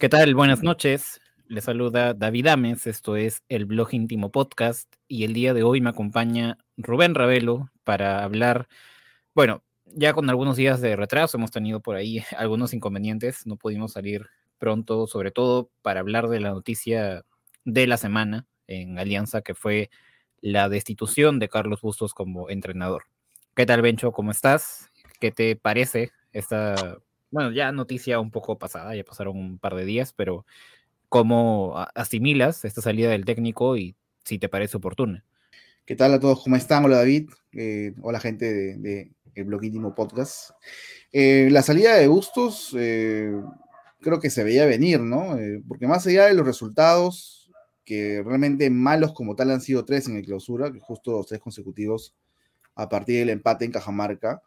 ¿Qué tal? Buenas noches. Les saluda David Ames. Esto es el Blog Íntimo Podcast y el día de hoy me acompaña Rubén Ravelo para hablar, bueno, ya con algunos días de retraso hemos tenido por ahí algunos inconvenientes, no pudimos salir pronto, sobre todo para hablar de la noticia de la semana en Alianza, que fue la destitución de Carlos Bustos como entrenador. ¿Qué tal, Bencho? ¿Cómo estás? ¿Qué te parece esta, bueno, ya noticia un poco pasada, ya pasaron un par de días, pero cómo asimilas esta salida del técnico y si te parece oportuna? ¿Qué tal a todos? ¿Cómo están? Hola David. Hola gente de el Blog Íntimo Podcast. La salida de Bustos creo que se veía venir, ¿no? Porque más allá de los resultados, que realmente malos como tal han sido 3 en el clausura, que justo los 3 consecutivos a partir del empate en Cajamarca,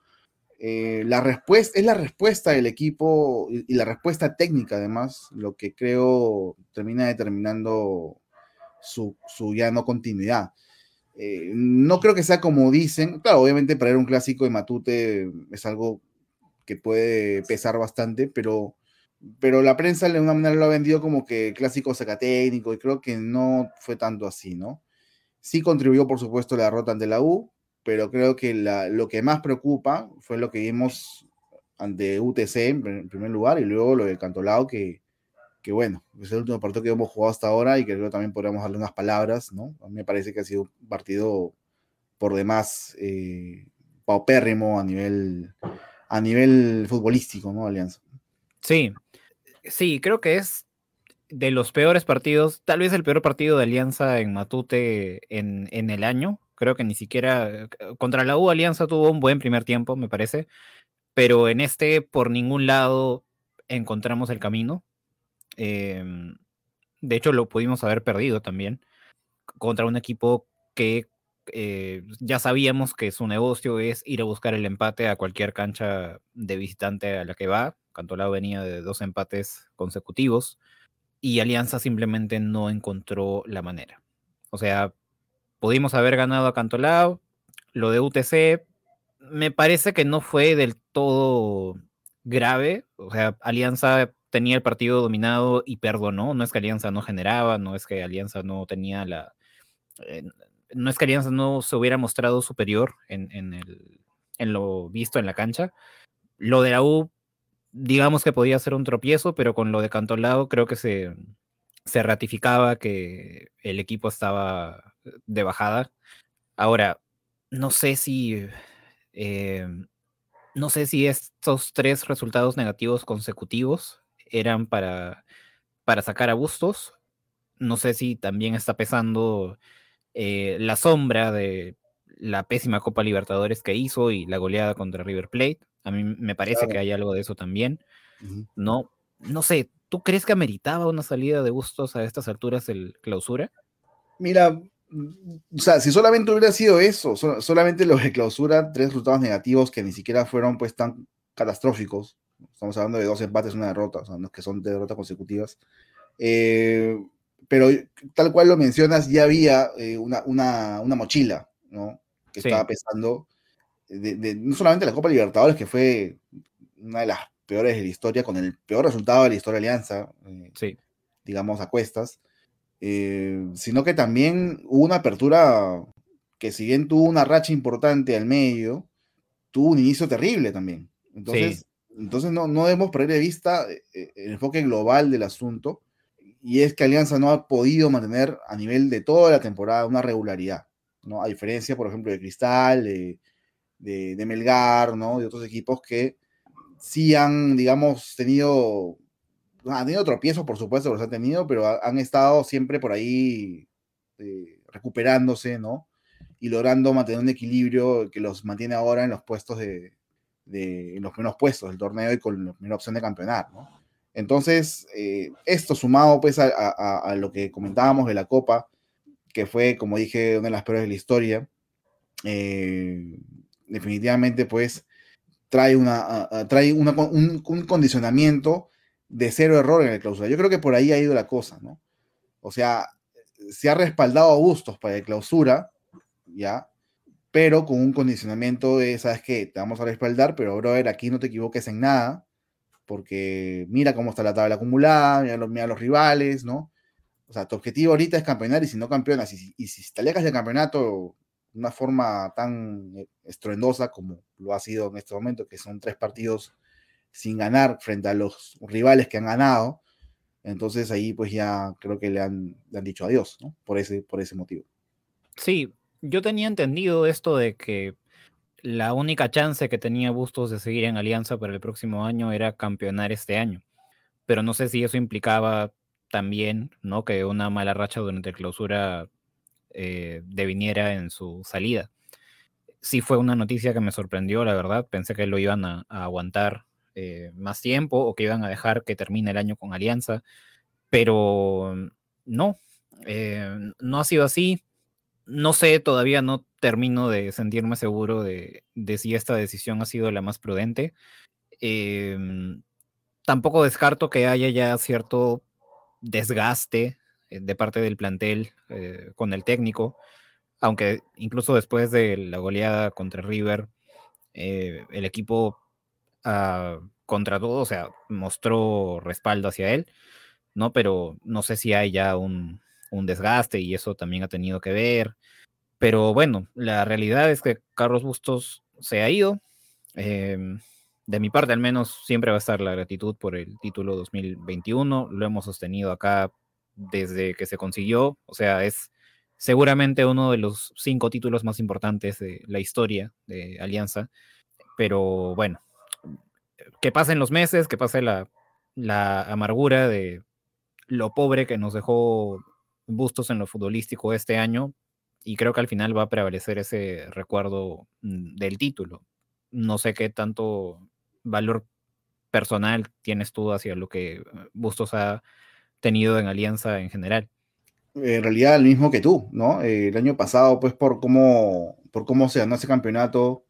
es la respuesta del equipo y la respuesta técnica además, lo que creo termina determinando su ya no continuidad. No creo que sea como dicen. Claro, obviamente para ir a un clásico de Matute es algo que puede pesar bastante, pero la prensa de una manera lo ha vendido como que clásico sacatécnico y creo que no fue tanto así, ¿no? Sí contribuyó, por supuesto, la derrota ante la U, pero creo que lo que más preocupa fue lo que vimos ante UTC en primer lugar y luego lo del Cantolao que bueno, es el último partido que hemos jugado hasta ahora y que creo que también podríamos darle unas palabras, ¿no? A mí me parece que ha sido un partido por demás paupérrimo a nivel futbolístico, ¿no? Alianza. Sí, sí, creo que es de los peores partidos, tal vez el peor partido de Alianza en Matute en el año. Creo que ni siquiera contra la U Alianza tuvo un buen primer tiempo, me parece, pero en este por ningún lado encontramos el camino. Eh, de hecho, lo pudimos haber perdido también contra un equipo que ya sabíamos que su negocio es ir a buscar el empate a cualquier cancha de visitante a la que va. Cantolao venía de 2 empates consecutivos y Alianza simplemente no encontró la manera. O sea, pudimos haber ganado a Cantolao. Lo de UTC me parece que no fue del todo grave. O sea, Alianza tenía el partido dominado y perdonó. No es que Alianza no generaba, no es que Alianza no tenía eh, no es que Alianza no se hubiera mostrado superior en lo visto en la cancha. Lo de la U, digamos que podía ser un tropiezo, pero con lo de Cantolao creo que se ratificaba que el equipo estaba de bajada. Ahora, no sé si, eh, no sé si estos 3 resultados negativos consecutivos eran para sacar a Bustos. No sé si también está pesando la sombra de la pésima Copa Libertadores que hizo y la goleada contra River Plate. A mí me parece que Claro. hay algo de eso también. Uh-huh. No, no sé, ¿tú crees que ameritaba una salida de Bustos a estas alturas del clausura? Mira, o sea, si solamente hubiera sido eso, solamente lo de clausura, 3 resultados negativos que ni siquiera fueron pues tan catastróficos. Estamos hablando de 2 empates, una derrota, o sea, no es que son de derrotas consecutivas. Eh, pero tal cual lo mencionas, ya había una mochila, ¿no? Que estaba Sí, pesando no solamente la Copa Libertadores, que fue una de las peores de la historia, con el peor resultado de la historia de Alianza, sí, digamos, a cuestas, sino que también hubo una apertura que si bien tuvo una racha importante al medio, tuvo un inicio terrible también. sí, Entonces no debemos perder de vista el enfoque global del asunto, y es que Alianza no ha podido mantener a nivel de toda la temporada una regularidad, ¿no? A diferencia, por ejemplo, de Cristal, de Melgar, ¿no? De otros equipos que sí han, digamos, han tenido tropiezos, por supuesto, los han tenido, pero han estado siempre por ahí recuperándose, ¿no? Y logrando mantener un equilibrio que los mantiene ahora en los puestos en los primeros puestos del torneo y con la primera opción de campeonar, ¿no? Entonces, esto sumado pues a lo que comentábamos de la Copa, que fue, como dije, una de las peores de la historia, eh, definitivamente pues un condicionamiento de cero error en el clausura. Yo creo que por ahí ha ido la cosa, ¿no? O sea, se ha respaldado a Bustos para el clausura, ¿ya? Pero con un condicionamiento de, ¿sabes qué? Te vamos a respaldar, pero brother, aquí no te equivoques en nada, porque mira cómo está la tabla acumulada, mira los rivales, ¿no? O sea, tu objetivo ahorita es campeonar y si no campeonas, y si te alejas del campeonato de una forma tan estruendosa como lo ha sido en este momento, que son 3 partidos sin ganar frente a los rivales que han ganado, entonces ahí pues ya creo que le han dicho adiós, ¿no? Por ese motivo. Sí, yo tenía entendido esto de que la única chance que tenía Bustos de seguir en Alianza para el próximo año era campeonar este año, pero no sé si eso implicaba también, ¿no? Que una mala racha durante el clausura deviniera en su salida. Sí fue una noticia que me sorprendió, la verdad. Pensé que lo iban a aguantar más tiempo o que iban a dejar que termine el año con Alianza, pero no, no ha sido así. No sé, todavía no termino de sentirme seguro de si esta decisión ha sido la más prudente. Eh, Tampoco descarto que haya ya cierto desgaste de parte del plantel con el técnico, aunque incluso después de la goleada contra River, el equipo contra todo, o sea, mostró respaldo hacia él, ¿no? Pero no sé si hay ya un desgaste y eso también ha tenido que ver. Pero bueno, la realidad es que Carlos Bustos se ha ido. Eh, de mi parte, al menos, siempre va a estar la gratitud por el título 2021. Lo hemos sostenido acá desde que se consiguió. O sea, es seguramente uno de los 5 títulos más importantes de la historia de Alianza. Pero bueno, que pasen los meses, que pase la amargura de lo pobre que nos dejó Bustos en lo futbolístico este año, y creo que al final va a prevalecer ese recuerdo del título. No sé qué tanto valor personal tienes tú hacia lo que Bustos ha tenido en Alianza en general. En realidad el mismo que tú, ¿no? El año pasado, pues por cómo se ganó ese campeonato,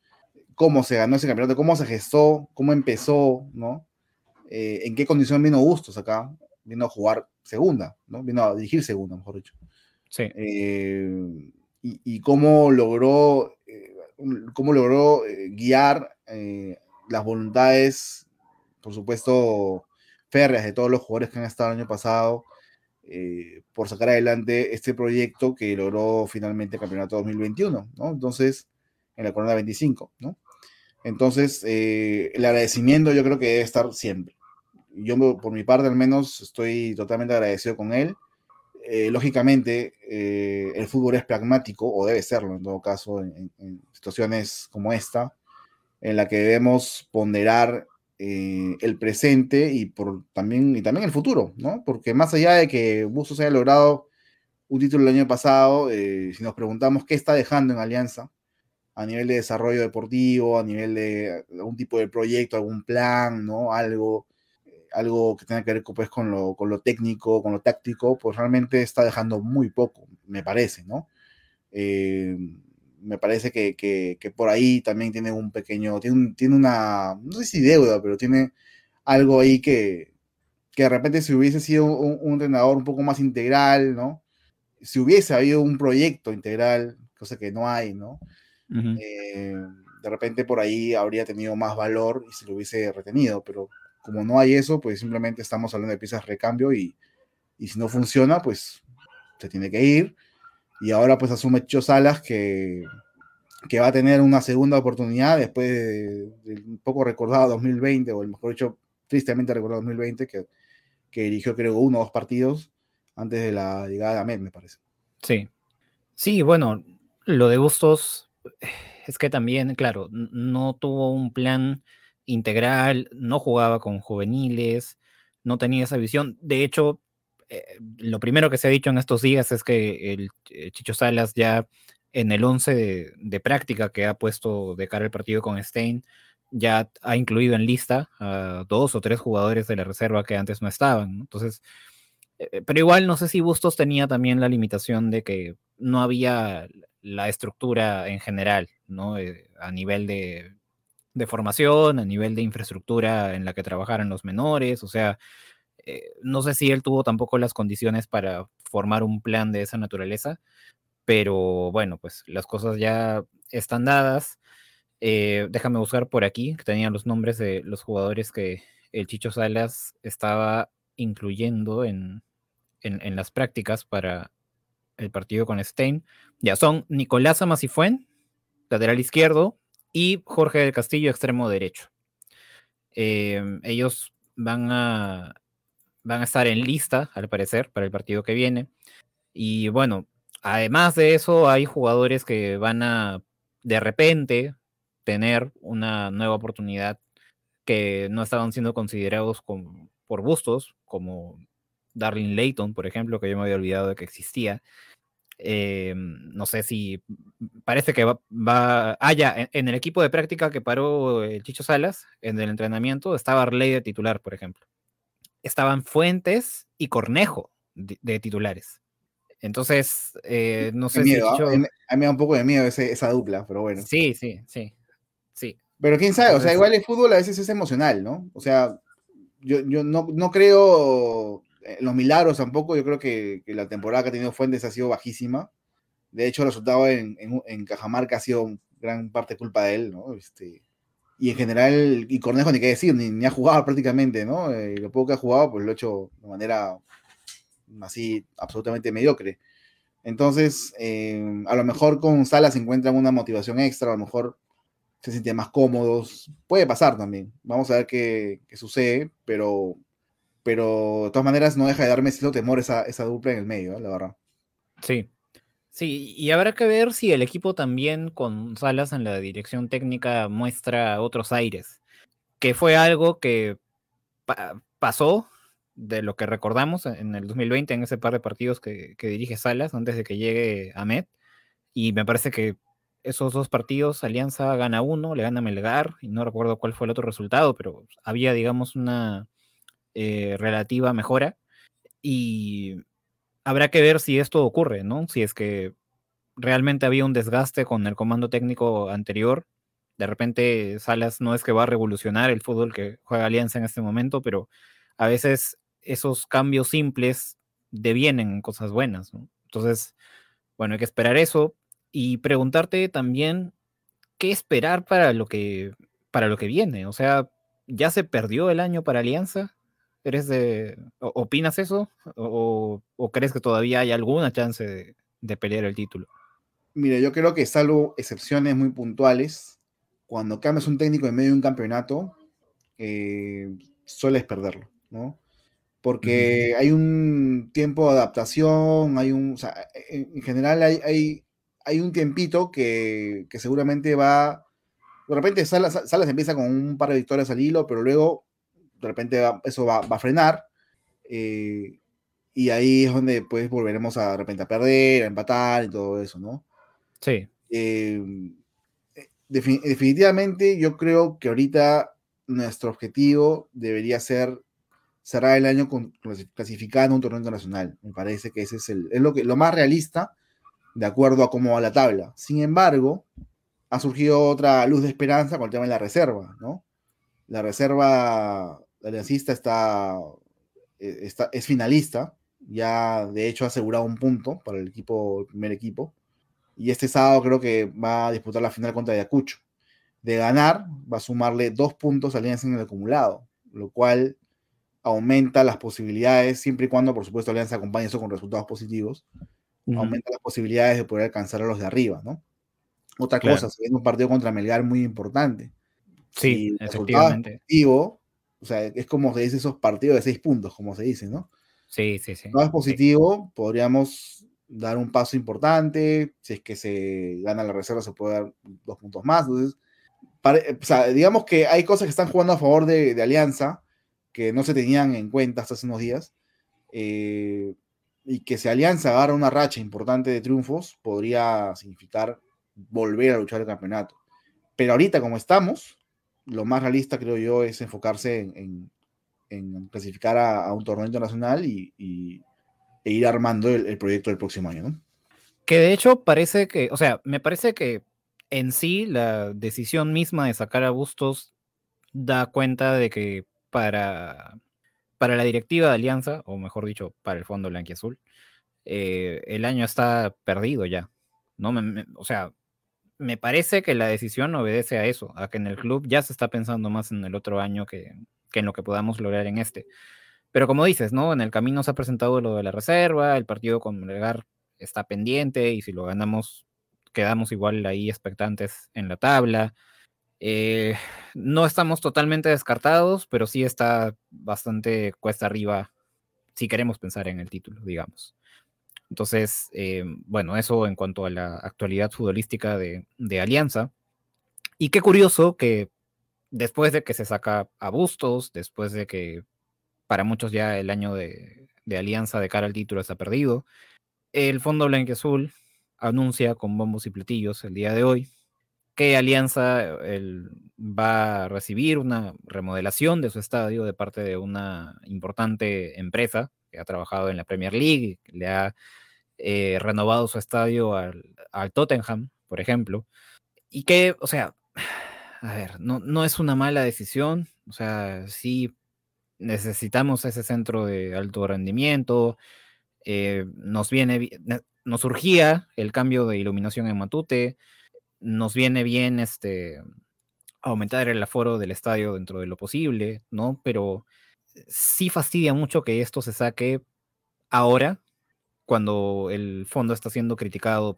cómo se gestó, cómo empezó, ¿no? En qué condición vino Bustos acá, vino a jugar segunda, ¿no? Vino a dirigir segunda, mejor dicho. Sí, Y cómo logró guiar las voluntades, por supuesto, férreas de todos los jugadores que han estado el año pasado por sacar adelante este proyecto que logró finalmente el campeonato 2021, ¿no? Entonces, en la Corona 25, ¿no? Entonces, el agradecimiento yo creo que debe estar siempre. Yo, por mi parte, al menos, estoy totalmente agradecido con él. Lógicamente, el fútbol es pragmático, o debe serlo en todo caso, en situaciones como esta, en la que debemos ponderar el presente y también el futuro, ¿no? Porque más allá de que Bustos haya logrado un título el año pasado, si nos preguntamos qué está dejando en Alianza a nivel de desarrollo deportivo, a nivel de algún tipo de proyecto, algún plan, ¿no? Algo que tenga que ver pues, con lo técnico, con lo táctico, pues realmente está dejando muy poco, me parece, ¿no? Eh, Me parece que por ahí también tiene un pequeño, tiene una, no sé si deuda, pero tiene algo ahí que de repente si hubiese sido un entrenador un poco más integral, ¿no? Si hubiese habido un proyecto integral, cosa que no hay, ¿no? uh -huh. De repente por ahí habría tenido más valor y se lo hubiese retenido, pero como no hay eso, pues simplemente estamos hablando de piezas de recambio y si no funciona, pues se tiene que ir. Y ahora pues asume Chicho Salas que va a tener una segunda oportunidad después de un poco recordado 2020, o mejor dicho, tristemente recordado 2020, que dirigió creo 1 o 2 partidos antes de la llegada de Ahmed, me parece. Sí, sí, bueno, lo de Bustos es que también, claro, no tuvo un plan integral, no jugaba con juveniles, no tenía esa visión. De hecho, lo primero que se ha dicho en estos días es que el Chicho Salas ya en el 11 de práctica que ha puesto de cara al partido con Stein, ya ha incluido en lista a 2 o 3 jugadores de la reserva que antes no estaban, ¿no? Entonces, pero igual no sé si Bustos tenía también la limitación de que no había la estructura en general, ¿no? A nivel de formación, a nivel de infraestructura en la que trabajaran los menores, o sea, no sé si él tuvo tampoco las condiciones para formar un plan de esa naturaleza, pero bueno, pues las cosas ya están dadas. Déjame buscar por aquí, que tenía los nombres de los jugadores que el Chicho Salas estaba incluyendo en las prácticas para el partido con Stein. Ya son Nicolás Amasifuen, lateral izquierdo, y Jorge del Castillo, extremo derecho. Ellos van a estar en lista, al parecer, para el partido que viene. Y bueno, además de eso, hay jugadores que van a, de repente, tener una nueva oportunidad que no estaban siendo considerados por Bustos, como Darlin Layton, por ejemplo, que yo me había olvidado de que existía. No sé si parece que ya, en el equipo de práctica que paró el Chicho Salas, en el entrenamiento, estaba Arley de titular, por ejemplo. Estaban Fuentes y Cornejo de titulares. Entonces, no Qué sé si el miedo, ¿ah? Chicho. A mí me da un poco de miedo esa dupla, pero bueno. Sí, sí, sí, sí. Pero quién sabe, o sea, Entonces, igual el fútbol a veces es emocional, ¿no? O sea, yo no creo en los milagros tampoco, yo creo que la temporada que ha tenido Fuentes ha sido bajísima. De hecho, el resultado en Cajamarca ha sido gran parte culpa de él, ¿no? Y en general, y Cornejo ni qué decir, ni ha jugado prácticamente, ¿no? Lo poco que ha jugado, pues lo ha hecho de manera así absolutamente mediocre. Entonces, a lo mejor con Salas encuentran una motivación extra, a lo mejor se sienten más cómodos. Puede pasar también. Vamos a ver qué sucede, pero de todas maneras no deja de darme cierto temor esa dupla en el medio, la verdad. sí. Sí, y habrá que ver si el equipo también con Salas en la dirección técnica muestra otros aires, que fue algo que pasó de lo que recordamos en el 2020, en ese par de partidos que dirige Salas antes de que llegue Ahmed, y me parece que esos dos partidos, Alianza gana uno, le gana a Melgar, y no recuerdo cuál fue el otro resultado, pero había, digamos, una relativa mejora, y habrá que ver si esto ocurre, ¿no? Si es que realmente había un desgaste con el comando técnico anterior. De repente Salas no es que va a revolucionar el fútbol que juega Alianza en este momento, pero a veces esos cambios simples devienen en cosas buenas, ¿no? Entonces, bueno, hay que esperar eso y preguntarte también qué esperar para lo que viene. O sea, ¿ya se perdió el año para Alianza? ¿Opinas eso? ¿O crees que todavía hay alguna chance de pelear el título? Mira, yo creo que salvo excepciones muy puntuales, cuando cambias un técnico en medio de un campeonato, sueles perderlo, ¿no? Ujú. Porque hay un tiempo de adaptación, o sea, en general hay un tiempito que seguramente de repente Salas empieza con un par de victorias al hilo, pero luego de repente eso va a frenar, eh, y ahí es donde pues volveremos de repente a perder, a empatar y todo eso, ¿no? Sí. Eh, Definitivamente yo creo que ahorita nuestro objetivo debería ser cerrar el año clasificando un torneo internacional. Me parece que ese es lo más realista de acuerdo a cómo va la tabla. Sin embargo, ha surgido otra luz de esperanza con el tema de la reserva, ¿no? La reserva aliancista es finalista, ya de hecho ha asegurado un punto para el primer equipo, y este sábado creo que va a disputar la final contra Ayacucho. De ganar, va a sumarle 2 puntos a Alianza en el acumulado, lo cual aumenta las posibilidades, siempre y cuando, por supuesto, Alianza acompañe eso con resultados positivos, Ujú. aumenta las posibilidades de poder alcanzar a los de arriba, ¿no? Otra cosa, Claro. se viene un partido contra Melgar muy importante. Sí, Si el resultado es efectivamente. positivo, o sea, es como se dice esos partidos de 6 puntos, como se dice, ¿no? Sí, sí, sí. No es Sí, positivo, podríamos dar un paso importante. Si es que se gana la reserva, se puede dar 2 puntos más. Entonces, o sea, digamos que hay cosas que están jugando a favor de Alianza que no se tenían en cuenta hasta hace unos días. eh, y que si Alianza agarra una racha importante de triunfos, podría significar volver a luchar el campeonato. Pero ahorita, como estamos, lo más realista, creo yo, es enfocarse en clasificar a un torneo internacional e ir armando el proyecto del próximo año, ¿no? que de hecho parece que, o sea, me parece que en sí la decisión misma de sacar a Bustos da cuenta de que para la directiva de Alianza, o mejor dicho, para el Fondo Blanquiazul, el año está perdido ya. ¿No? O sea, me parece que la decisión obedece a eso, a que en el club ya se está pensando más en el otro año que en lo que podamos lograr en este. Pero como dices, ¿no? En el camino se ha presentado lo de la reserva, el partido con Melgar está pendiente y si lo ganamos, quedamos igual ahí expectantes en la tabla. Eh, no estamos totalmente descartados, pero sí está bastante cuesta arriba si queremos pensar en el título, digamos. Entonces, bueno, eso en cuanto a la actualidad futbolística de Alianza. Y qué curioso que después de que se saca a Bustos, después de que para muchos ya el año de Alianza de cara al título está perdido, el Fondo Blanquiazul anuncia con bombos y platillos el día de hoy que Alianza va a recibir una remodelación de su estadio de parte de una importante empresa que ha trabajado en la Premier League, le ha renovado su estadio al Tottenham, por ejemplo, y que, o sea, a ver, no es una mala decisión, o sea, sí necesitamos ese centro de alto rendimiento, nos surgía el cambio de iluminación en Matute, nos viene bien aumentar el aforo del estadio dentro de lo posible, ¿no? Pero sí fastidia mucho que esto se saque ahora, cuando el fondo está siendo criticado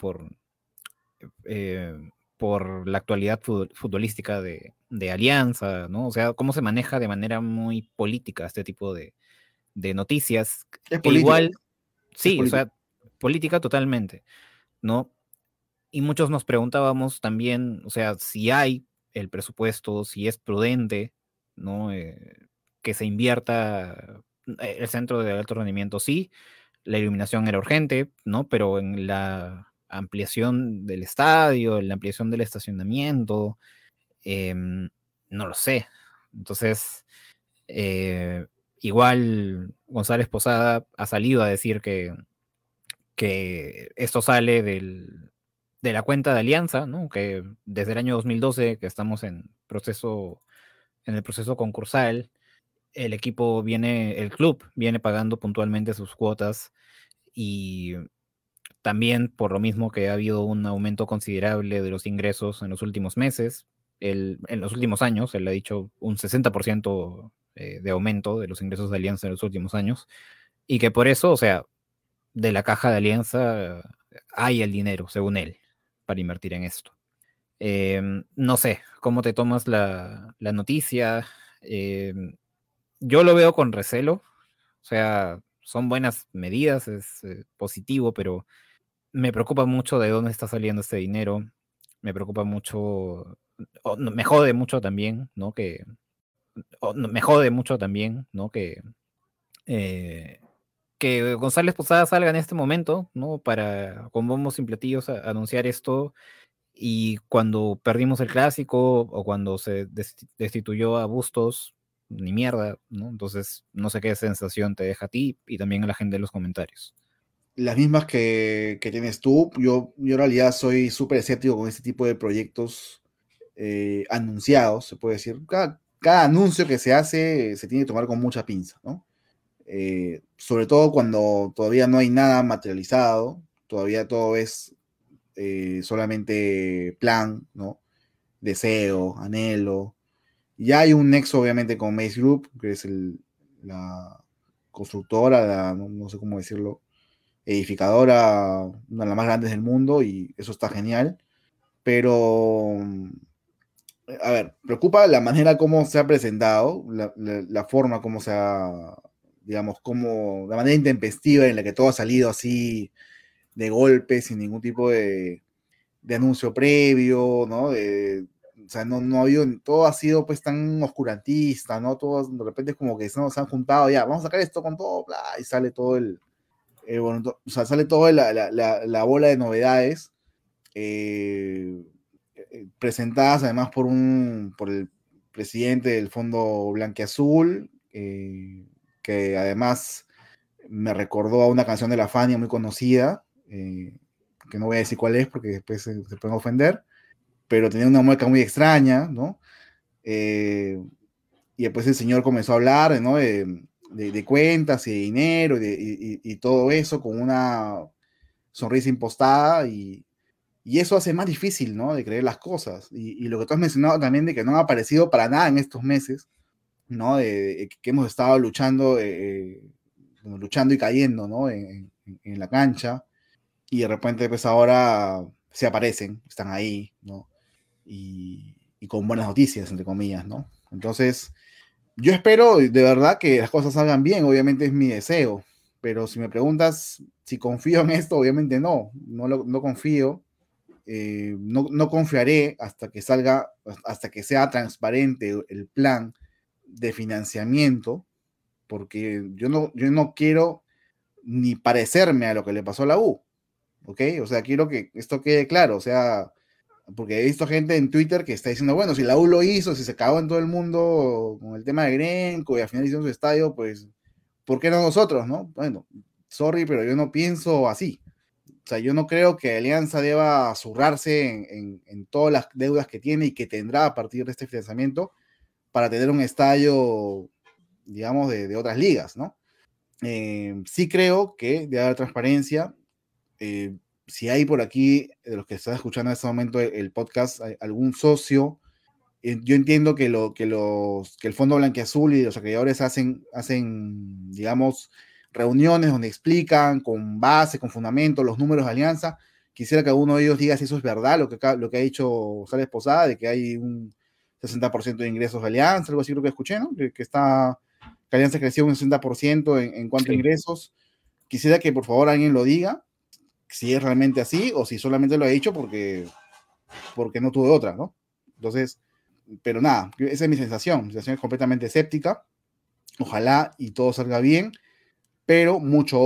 por la actualidad futbolística de Alianza, ¿no? O sea, cómo se maneja de manera muy política este tipo de noticias, Es que política, igual, es sí, o política. sea, política totalmente, ¿no? Y muchos nos preguntábamos también, o sea, si hay el presupuesto, si es prudente, ¿no? Que se invierta el centro de alto rendimiento, sí, la iluminación era urgente, ¿no? Pero en la ampliación del estadio, en la ampliación del estacionamiento, no lo sé. Entonces, eh, igual González Posada ha salido a decir que esto sale de la cuenta de Alianza, ¿no? Que desde el año 2012 que estamos en el proceso concursal, el club viene pagando puntualmente sus cuotas y también por lo mismo que ha habido un aumento considerable de los ingresos en los últimos meses, en los últimos años, él ha dicho un 60% de aumento de los ingresos de Alianza en los últimos años, y que por eso, o sea, de la caja de Alianza hay el dinero, según él, para invertir en esto. No sé, ¿cómo te tomas la noticia? Yo lo veo con recelo, o sea, son buenas medidas, es positivo, pero me preocupa mucho de dónde está saliendo este dinero, me preocupa mucho, me jode mucho también, ¿no? Me jode mucho también, ¿no? Eh, que González Posada salga en este momento, ¿no? Para con bombos y platillos anunciar esto y cuando perdimos el clásico o cuando se destituyó a Bustos, ni mierda, ¿no? Entonces, no sé qué sensación te deja a ti y también a la gente en los comentarios. Las mismas que tienes tú. Yo en realidad soy súper escéptico con este tipo de proyectos anunciados, se puede decir. Cada anuncio que se hace se tiene que tomar con mucha pinza, ¿no? Sobre todo cuando todavía no hay nada materializado, todavía todo es solamente plan, ¿no? Deseo, anhelo. Ya hay un nexo, obviamente, con Mace Group, que es la constructora, no sé cómo decirlo, edificadora, una de las más grandes del mundo, y eso está genial. Pero, a ver, preocupa la manera como se ha presentado, la forma como se ha, digamos, como la manera intempestiva en la que todo ha salido así de golpe, sin ningún tipo de anuncio previo, ¿no? O sea, no ha habido, todo ha sido pues tan oscurantista, ¿no? Todo de repente es como que ¿no? Se han juntado, ya, vamos a sacar esto con todo, bla, y sale todo bueno, o sea, sale toda la bola de novedades eh, presentadas además por el presidente del Fondo Blanquiazul, que además me recordó a una canción de la Fania muy conocida, que no voy a decir cuál es porque después se pueden ofender, pero tenía una mueca muy extraña, ¿no? Y después el señor comenzó a hablar, ¿no? De cuentas y de dinero y todo eso con una sonrisa impostada y eso hace más difícil, ¿no? De creer las cosas. Y lo que tú has mencionado también de que no ha aparecido para nada en estos meses, ¿no? Que hemos estado luchando, bueno, luchando y cayendo, ¿no? En la cancha, y de repente pues ahora se aparecen, están ahí, ¿no? Y con buenas noticias, entre comillas, ¿no? Entonces, yo espero de verdad que las cosas salgan bien, obviamente es mi deseo, pero si me preguntas si confío en esto, obviamente no confío, no confiaré hasta que salga, hasta que sea transparente el plan de financiamiento, porque yo no quiero ni parecerme a lo que le pasó a la U, ¿ok? O sea, quiero que esto quede claro, o sea, porque he visto gente en Twitter que está diciendo, bueno, si la U lo hizo, si se cagó en todo el mundo con el tema de Grenco y al final hicieron su estadio, pues, ¿por qué no nosotros, no? Bueno, sorry, pero yo no pienso así. O sea, yo no creo que Alianza deba zurrarse en todas las deudas que tiene y que tendrá a partir de este financiamiento para tener un estadio, digamos, de otras ligas, ¿no? Sí creo que debe haber transparencia. Si hay por aquí, de los que están escuchando en este momento el podcast, hay algún socio, yo entiendo que el Fondo Blanquiazul y los acreedores hacen, digamos, reuniones donde explican con base, con fundamento, los números de Alianza. Quisiera que alguno de ellos diga si eso es verdad, lo que ha dicho Sales Posada, de que hay un 60% de ingresos de Alianza, algo así creo que escuché, ¿no? Que Alianza creció un 60% en cuanto a Sí. ingresos. Quisiera que por favor alguien lo diga, si es realmente así o si solamente lo ha dicho porque no tuve otra, ¿no? Entonces, pero nada, esa es mi sensación. Mi sensación es completamente escéptica. Ojalá y todo salga bien, pero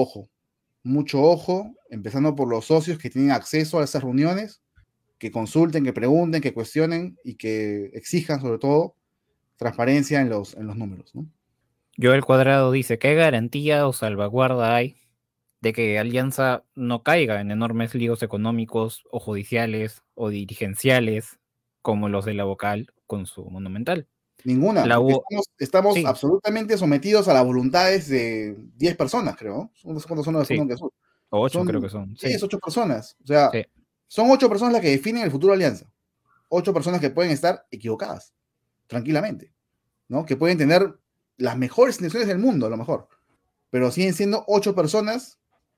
mucho ojo, empezando por los socios que tienen acceso a esas reuniones, que consulten, que pregunten, que cuestionen y que exijan sobre todo transparencia en los números, ¿no? Joel Cuadrado dice, ¿qué garantía o salvaguarda hay de que Alianza no caiga en enormes líos económicos o judiciales o dirigenciales como los de la Vocal con su Monumental? Ninguna, La porque U, estamos sí, absolutamente sometidos a las voluntades de 10 personas, creo, ¿no? No sé cuántos son los de sí, Fondo Azul. 8 creo Son que son, sí, 10, 8 personas. O sea, sí. son 8 personas las que definen el futuro de Alianza. 8 personas que pueden estar equivocadas, tranquilamente, ¿no? Que pueden tener las mejores intenciones del mundo, a lo mejor, pero siguen siendo 8 personas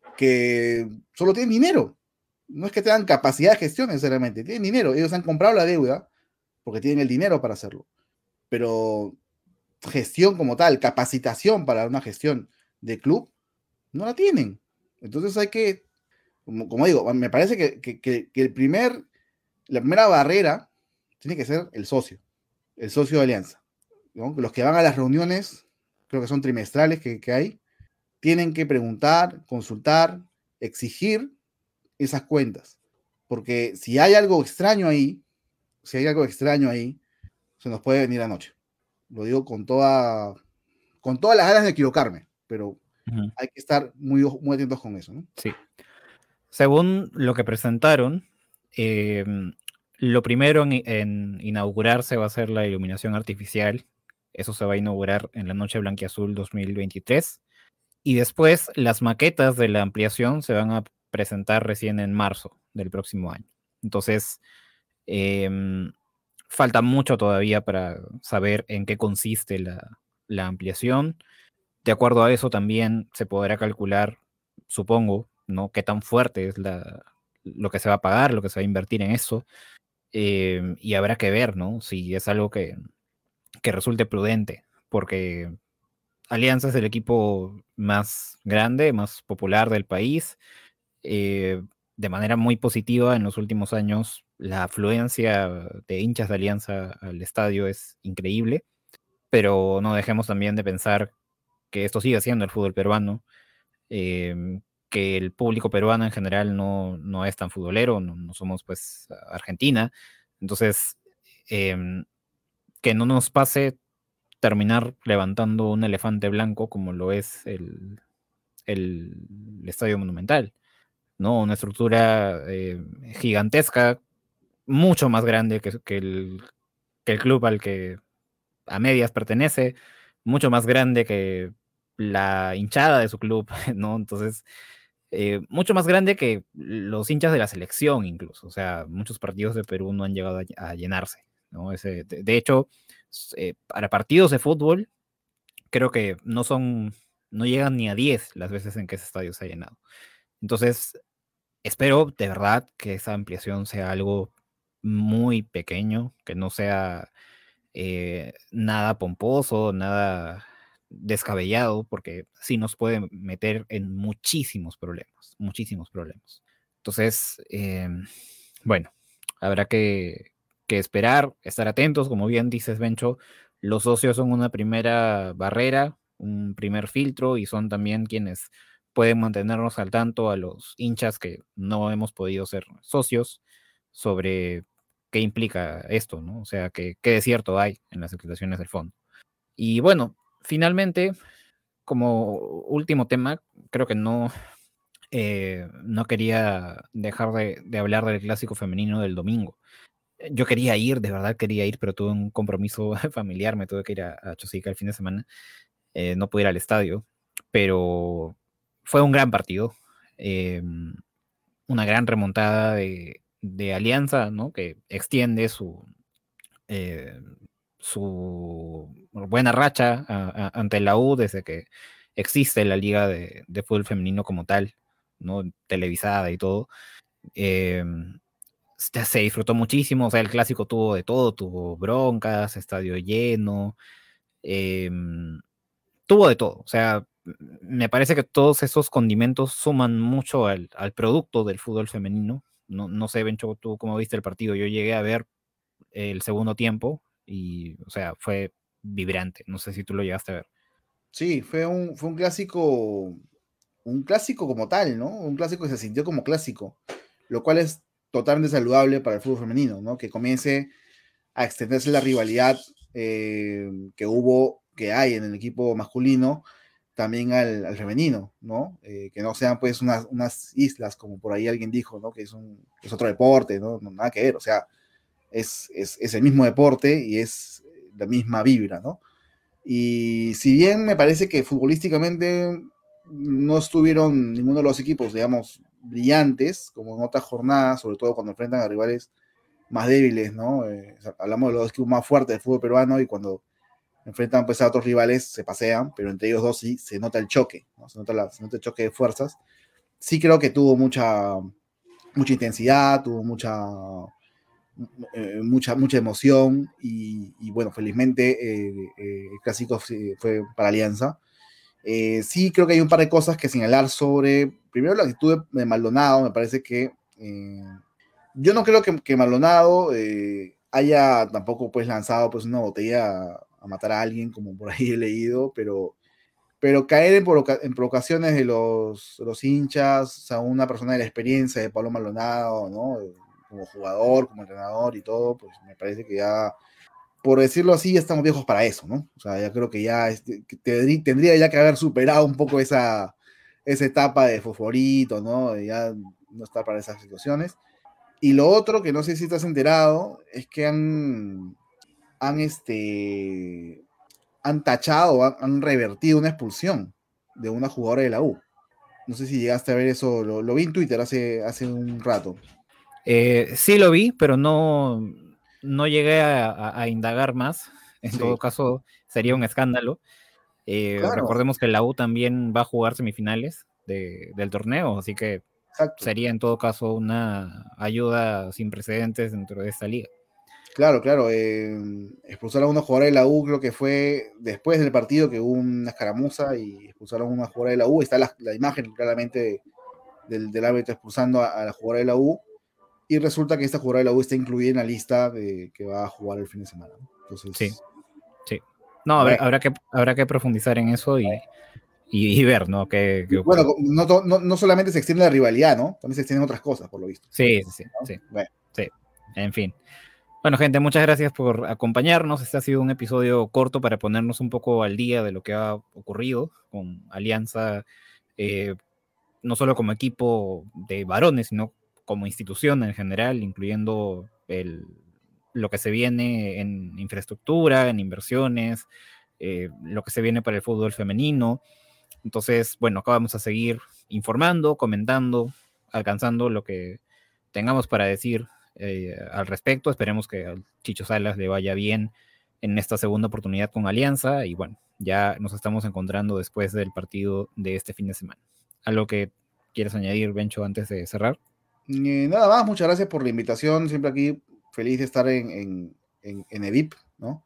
que solo tienen dinero. No es que tengan capacidad de gestión necesariamente, tienen dinero. Ellos han comprado la deuda porque tienen el dinero para hacerlo. Pero gestión como tal, capacitación para una gestión de club, no la tienen. Entonces hay que, como digo, me parece que la primera barrera tiene que ser el socio de Alianza, ¿no? Los que van a las reuniones, creo que son trimestrales que hay, tienen que preguntar, consultar, exigir esas cuentas. Porque si hay algo extraño ahí, si hay algo extraño ahí, se nos puede venir anoche. Lo digo con todas las ganas de equivocarme, pero Ujú, hay que estar muy atentos con eso, ¿no? sí. Según lo que presentaron, eh, lo primero en inaugurarse va a ser la iluminación artificial. Eso se va a inaugurar en la Noche Blanquiazul 2023. Y después las maquetas de la ampliación se van a presentar recién en marzo del próximo año. Entonces, em, falta mucho todavía para saber en qué consiste la ampliación. De acuerdo a eso también se podrá calcular, supongo, ¿no? Qué tan fuerte es lo que se va a pagar, lo que se va a invertir en eso. Y habrá que ver, ¿no? Si es algo que resulte prudente, porque Alianza es el equipo más grande, más popular del país. De manera muy positiva en los últimos años, la afluencia de hinchas de Alianza al estadio es increíble, pero no dejemos también de pensar que esto sigue siendo el fútbol peruano, que el público peruano en general no es tan futbolero, no somos pues Argentina, entonces em, que no nos pase terminar levantando un elefante blanco como lo es el Estadio Monumental, ¿no? Una estructura gigantesca, mucho más grande que el club al que a medias pertenece, mucho más grande que la hinchada de su club, ¿no? Entonces, mucho más grande que los hinchas de la selección incluso, o sea, muchos partidos de Perú no han llegado a llenarse. ¿no? De hecho, para partidos de fútbol, creo que no llegan ni a 10 las veces en que ese estadio se ha llenado. Entonces, espero de verdad que esa ampliación sea algo muy pequeño, que no sea nada pomposo, nada descabellado, porque sí nos puede meter en muchísimos problemas, muchísimos problemas. Entonces, bueno, habrá que esperar, estar atentos, como bien dices, Bencho, los socios son una primera barrera, un primer filtro y son también quienes pueden mantenernos al tanto a los hinchas que no hemos podido ser socios sobre qué implica esto, ¿no? O sea, qué desierto hay en las declaraciones del fondo. Y bueno, finalmente, como último tema, creo que no quería dejar de hablar del clásico femenino del domingo. Yo quería ir, de verdad quería ir, pero tuve un compromiso familiar, me tuve que ir a Chosica el fin de semana, no pude ir al estadio, pero fue un gran partido, eh, una gran remontada de Alianza, ¿no? Que extiende eh, su buena racha ante la U desde que existe la liga de fútbol femenino como tal, ¿no? Televisada y todo. Eh, se disfrutó muchísimo, o sea, el clásico tuvo de todo, tuvo broncas, estadio lleno, eh, tuvo de todo, o sea, me parece que todos esos condimentos suman mucho al producto del fútbol femenino. No sé, Bencho, tú cómo viste el partido, yo llegué a ver el segundo tiempo y, o sea, fue vibrante, no sé si tú lo llegaste a ver. Sí, fue un clásico como tal, ¿no? Un clásico que se sintió como clásico, lo cual es totalmente saludable para el fútbol femenino, ¿no? Que comience a extenderse la rivalidad que hay en el equipo masculino, también al femenino, ¿no? Que no sean pues unas islas, como por ahí alguien dijo, ¿no? Que es otro deporte, ¿no? No, nada que ver, o sea, es el mismo deporte y es la misma vibra, ¿no? Y si bien me parece que futbolísticamente no estuvieron ninguno de los equipos, digamos, brillantes, como en otras jornadas, sobre todo cuando enfrentan a rivales más débiles, ¿no? O sea, hablamos de los equipos más fuertes del fútbol peruano y cuando enfrentan pues, a otros rivales se pasean, pero entre ellos dos sí se nota el choque, ¿no? Se nota el choque de fuerzas. Sí creo que tuvo mucha intensidad, tuvo mucha emoción y bueno, felizmente el clásico fue para Alianza. Sí creo que hay un par de cosas que señalar sobre, primero la actitud de Maldonado, me parece que yo no creo que Maldonado haya tampoco pues lanzado pues una botella a matar a alguien como por ahí he leído, pero caer en provocaciones de los hinchas, o sea, una persona de la experiencia de Pablo Maldonado, ¿no? Como jugador, como entrenador y todo, pues me parece que ya, por decirlo así, ya estamos viejos para eso, ¿no? O sea, ya creo que ya que tendría ya que haber superado un poco esa etapa de fosforito, ¿no? Ya no está para esas situaciones. Y lo otro, que no sé si estás enterado, es que han tachado, han revertido una expulsión de una jugadora de la U. No sé si llegaste a ver eso, lo vi en Twitter hace un rato. Sí lo vi, pero no llegué a indagar más. En todo Sí, caso, sería un escándalo. claro, Recordemos que la U también va a jugar semifinales del torneo, así que exacto. sería en todo caso una ayuda sin precedentes dentro de esta liga. Claro. Expulsaron a una jugadora de la U, creo que fue después del partido que hubo una escaramuza y expulsaron a una jugadora de la U. Está la imagen claramente del árbitro expulsando a la jugadora de la U. Y resulta que esta jugadora de la U está incluida en la lista que va a jugar el fin de semana, ¿no? Sí, Entonces, sí. No, bueno, habrá que profundizar en eso y ver, ¿no? Qué ocurre. bueno, no solamente se extiende la rivalidad, ¿no? También se extienden otras cosas, por lo visto. Sí, sí, sí, ¿No? sí, Bueno, sí. En fin. Bueno, gente, muchas gracias por acompañarnos. Este ha sido un episodio corto para ponernos un poco al día de lo que ha ocurrido con Alianza, eh, no solo como equipo de varones, sino como institución en general, incluyendo lo que se viene en infraestructura, en inversiones, lo que se viene para el fútbol femenino. Entonces, bueno, acá vamos a seguir informando, comentando, alcanzando lo que tengamos para decir al respecto. Esperemos que al Chicho Salas le vaya bien en esta segunda oportunidad con Alianza y bueno, ya nos estamos encontrando después del partido de este fin de semana. ¿Algo que quieres añadir, Bencho, antes de cerrar? Nada más, muchas gracias por la invitación, siempre aquí feliz de estar en EVIP, ¿no?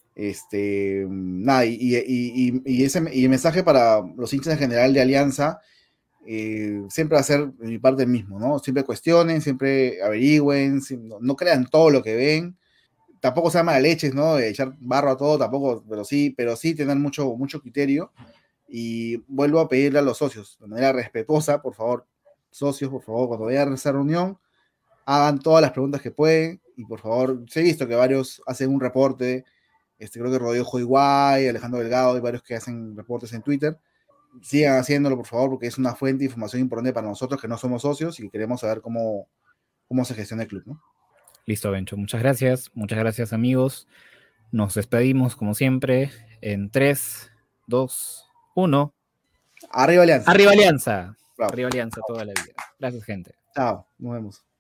Nada, y el mensaje para los hinchas en general de Alianza, siempre va a ser de mi parte el mismo, ¿no? Siempre cuestionen, siempre averigüen, no crean todo lo que ven, tampoco sean mala leches, ¿no? De echar barro a todo, tampoco, pero sí tener mucho, mucho criterio. Y vuelvo a pedirle a los socios, de manera respetuosa, por favor, socios, por favor, cuando vayan a esa reunión, hagan todas las preguntas que pueden. Y por favor, se he visto que varios hacen un reporte, creo que Rodrigo Joiguay, Alejandro Delgado y varios que hacen reportes en Twitter. Sigan haciéndolo, por favor, porque es una fuente de información importante para nosotros que no somos socios y que queremos saber cómo se gestiona el club, ¿no? Listo, Bencho. Muchas gracias, amigos. Nos despedimos, como siempre, en 3, 2, 1. Arriba Alianza. ¡Arriba Alianza! Bravo. Arriba Alianza toda la vida. Gracias, gente. Chao, nos vemos.